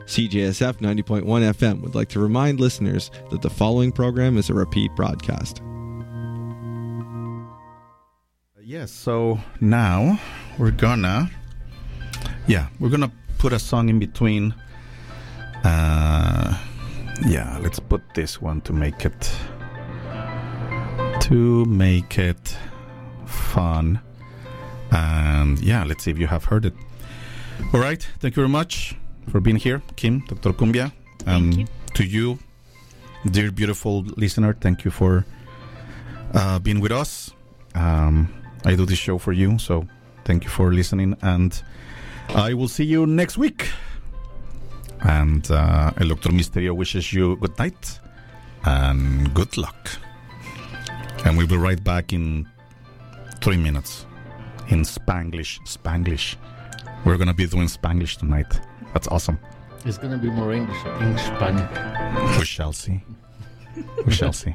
CJSF 90.1 FM would like to remind listeners that the following program is a repeat broadcast. Yes, so now we're gonna put a song in between. Let's put this one to make it fun. And let's see if you have heard it. All right, thank you very much for being here, Kim, Dr. Cumbia. Thank you. To you, dear beautiful listener, thank you for being with us. I do this show for you, so thank you for listening, and I will see you next week. And El Doctor Misterio wishes you good night and good luck. And we'll be right back in 3 minutes in Spanglish. We're going to be doing Spanglish tonight. That's awesome. It's going to be more English Spanish. We shall see. We shall see.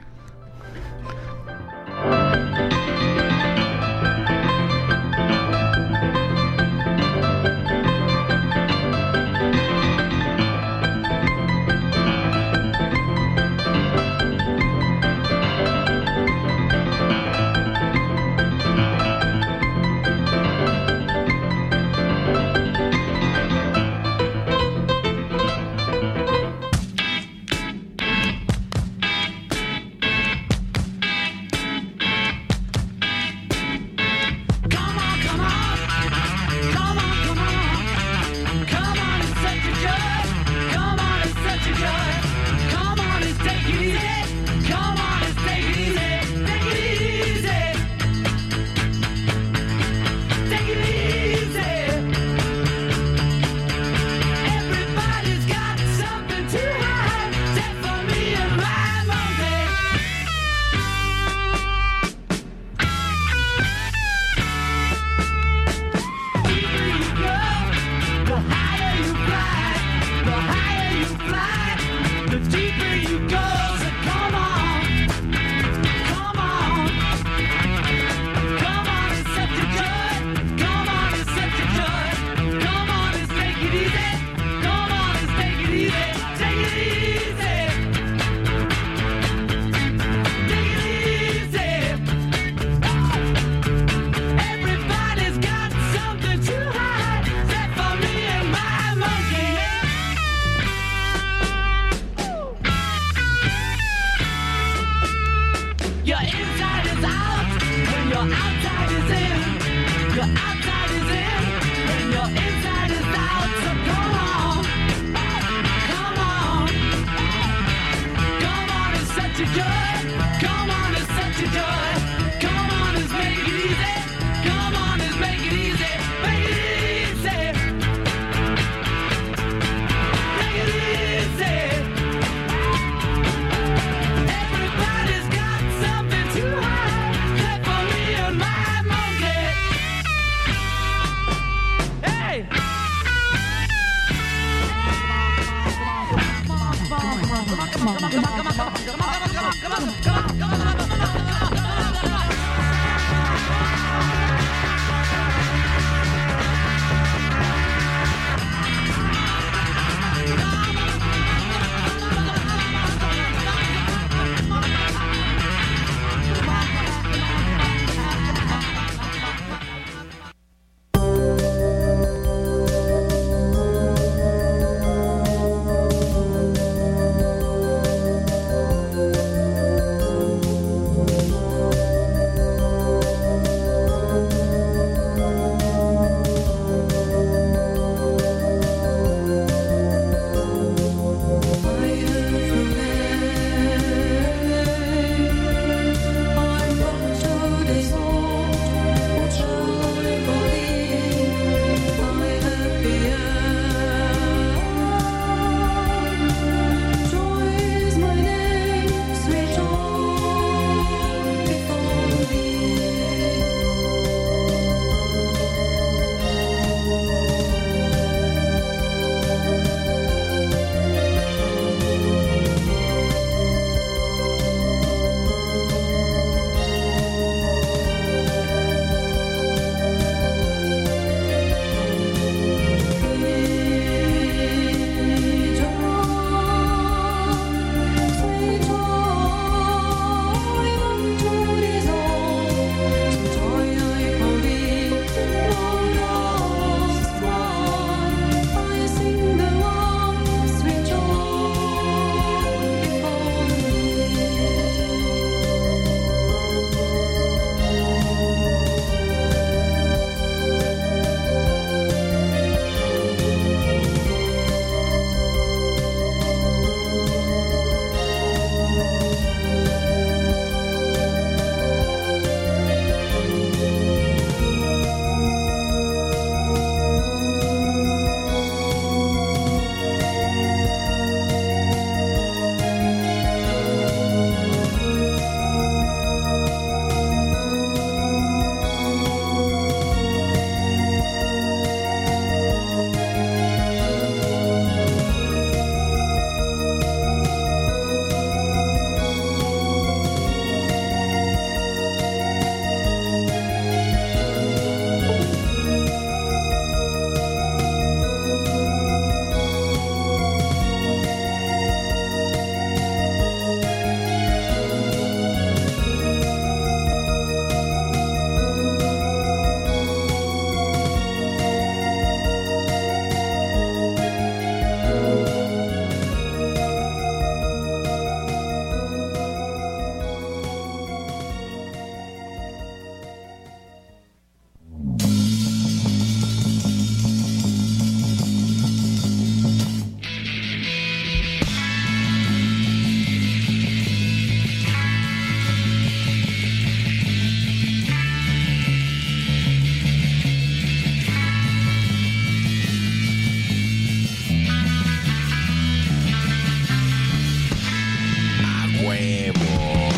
huevo.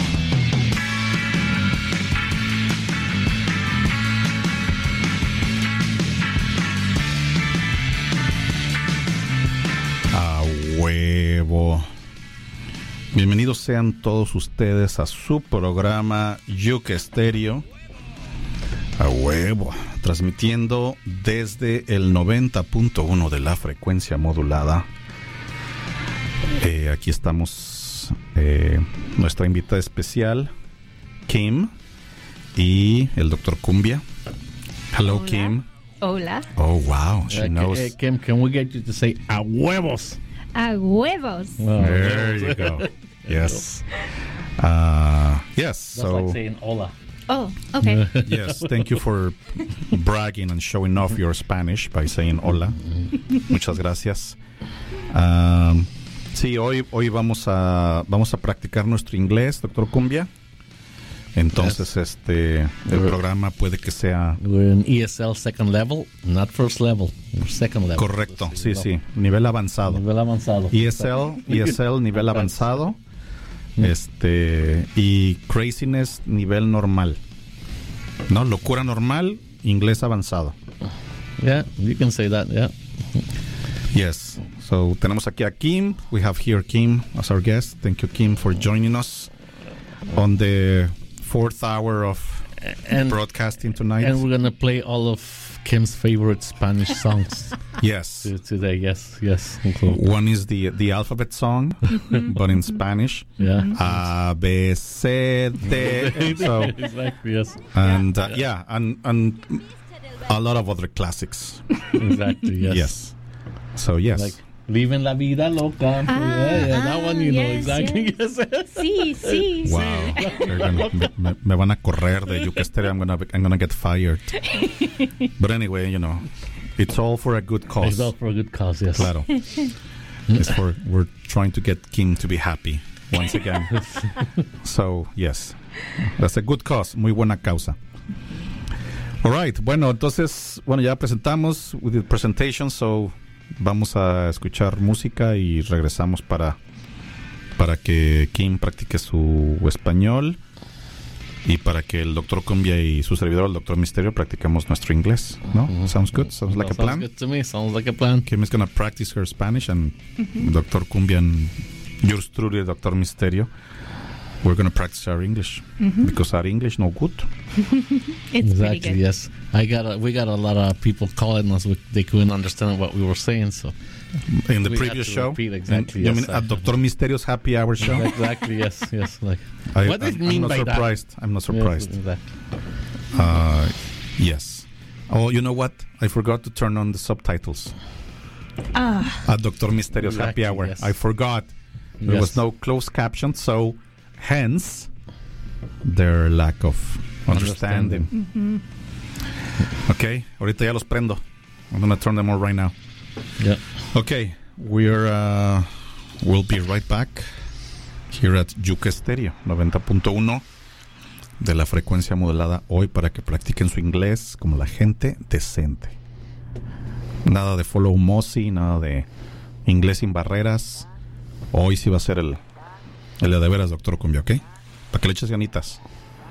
A huevo. Bienvenidos sean todos ustedes a su programa Yuke Stereo. A huevo. Transmitiendo desde el 90.1 de la frecuencia modulada. Aquí estamos. Nuestra invitada especial, Kim, y el Dr. Cumbia. Hello, Hola. Kim. Hola. Oh, wow. She knows. Kim, can we get you to say a huevos? A huevos. Well, There you go. Yes. Yes. That's So, like saying hola. Oh, okay. yes, thank you for bragging and showing off your Spanish by saying hola. Muchas gracias. Sí, hoy vamos a practicar nuestro inglés, Dr. Cumbia. Entonces, el programa puede que sea We're in ESL second level, not first level. We're second level. correcto. Sí, sí, nivel avanzado. Nivel avanzado. ESL nivel avanzado. Y craziness nivel normal. ¿No? Locura normal, inglés avanzado. Yeah, you can say that, yeah. Yes. So tenemos aquí a Kim. We have here Kim as our guest. Thank you, Kim, for joining us on the 4th hour of And, broadcasting tonight. and we're going to play all of Kim's favorite Spanish songs Yes. today. Yes. One is the alphabet song, but in Spanish. Yeah. A, B, C, D. So, Exactly, yes. and and a lot of other classics. Exactly, yes. Yes. So, yes. Like Living la vida loca. That one you know yes, exactly. yes. Yes. Sí. Wow. They're me van a correr de Yuke Stereo. I'm gonna get fired. But anyway, it's all for a good It's cause. all for a good cause, yes. Claro. We're trying to get Kim to be happy once again. So, yes. That's a good cause. Muy buena causa. All right. Bueno, entonces, ya presentamos with the presentation, so vamos a escuchar música y regresamos para que Kim practique su español y para que el Dr. Cumbia y su servidor, el Dr. Misterio, practiquemos nuestro inglés. ¿No? Sounds good? Sounds like a Sounds plan? good to me. Sounds like a plan. Kim is going to practice her Spanish, and Dr. Cumbia and yours truly, Dr. Misterio, we're going to practice our English because our English no good. It's pretty Exactly, good. yes. We got a lot of people calling us. They couldn't understand what we were saying, so In the We had previous to show, repeat exactly, you yes. mean at Dr. Misterio's happy hour show? exactly, yes. Like what does it I'm mean not by surprised. I'm not surprised. that? Yes, Yes. Oh, you know what? I forgot to turn on the subtitles at Dr. Misterio's happy Exactly, hour. yes. I forgot. There Yes. was no closed caption, so hence their lack of understanding. Okay, ahorita ya los prendo. I'm gonna turn them on right now. Yeah. Okay, we'll be right back here at Yuke Stereo 90.1 de la frecuencia modulada hoy para que practiquen su inglés como la gente decente. Nada de follow Mossy, nada de inglés sin barreras. Hoy sí va a ser el de veras, Dr. Cumbia, ¿ok? Para que le eches ganitas.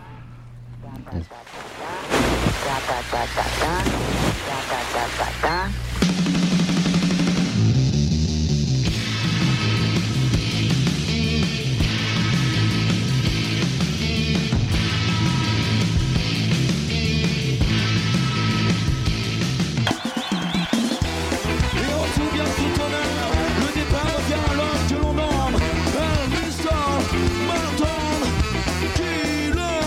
Et on se souvient tout honneur, le départ vient alors que l'on nomme Mr. Martin Killer.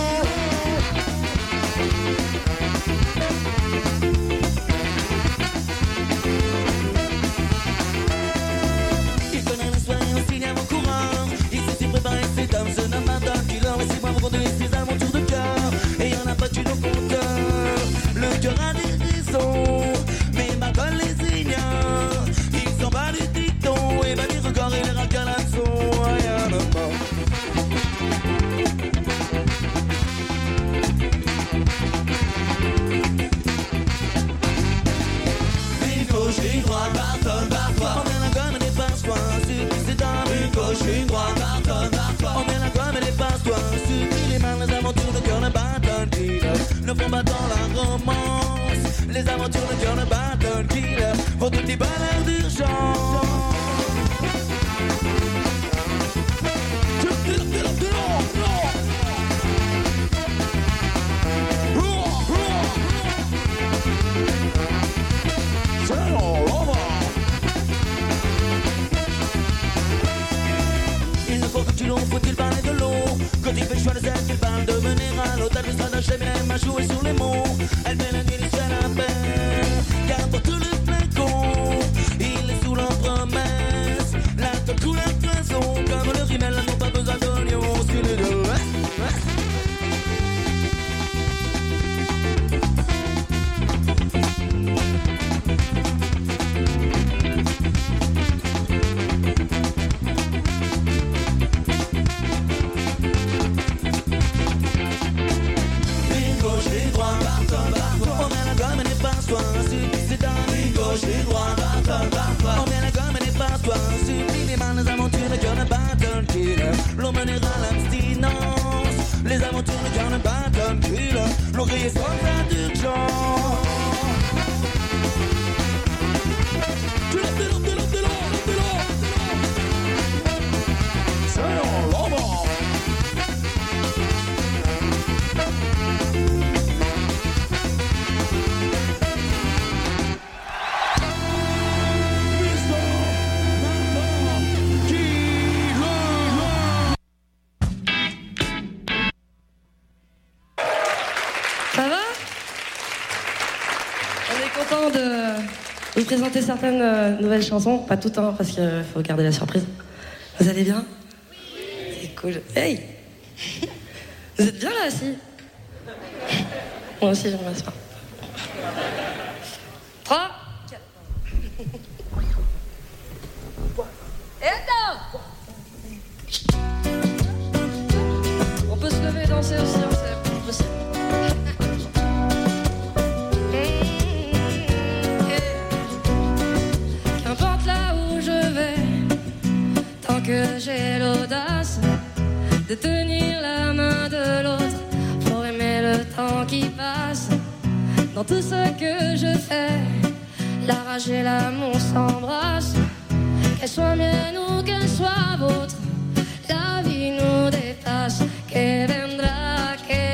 aime à jouer sur les mots. Elle fait la nuit, les ciels à peine. Qu'importe le flacon, il est sous leur promesse. La tête coule à poison, comme le rimel, n'ont pas besoin d'oignons. C'est les deux. Gauche et droite, on met la gomme et les passoires, sublimément les aventures de John Battle Killer. L'emmènera l'abstinence, les aventures de John Battle Killer. L'on criait sans fin d'urgence. C'est l'envoi. De vous présenter certaines nouvelles chansons, pas toutes hein, parce qu'il faut garder la surprise. Vous allez bien? C'est cool. Hey. Vous êtes bien là, assis? Moi aussi, je me m'asseoir. 3, 4. Et attends. On peut se lever et danser aussi, hein, c'est possible. Que j'ai l'audace de tenir la main de l'autre pour aimer le temps qui passe. Dans tout ce que je fais, la rage et l'amour s'embrassent. Qu'elle soit mienne ou qu'elle soit vôtre, la vie nous dépasse. Que vendrá,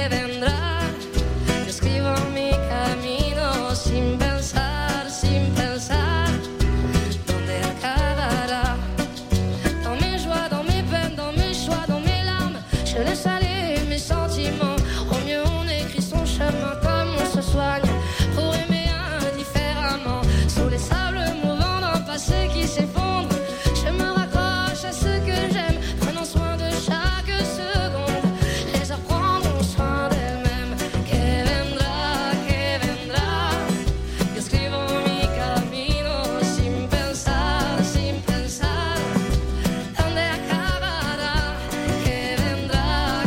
yo escribo mi camino sin pensar, sin pensar dónde acabará. Je laisse aller mes sentiments. Au mieux on écrit son chemin comme on se soigne pour aimer indifféremment. Sous les sables mouvants d'un passé qui s'effondre, je me raccroche à ce que j'aime, prenant soin de chaque seconde. Les heures prendront soin d'elles-mêmes. Que vendrá, yo escribo mi camino sin pensar, sin pensar dónde acabará. Que vendrá.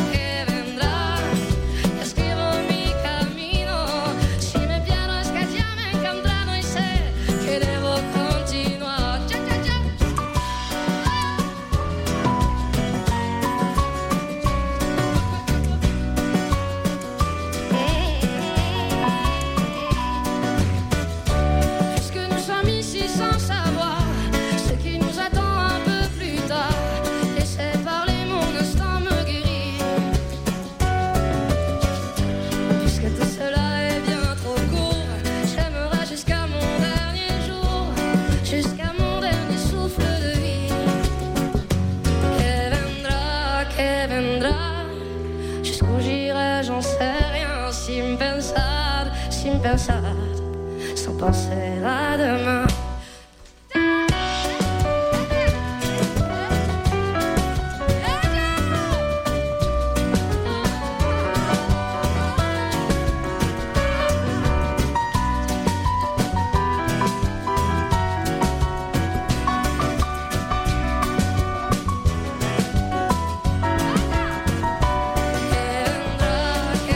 Jusqu'où j'irai, j'en sais rien. Sin pensar, sans penser à demain.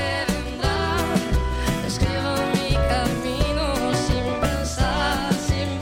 Escribo mi camino sin pensar, sin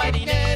getting it.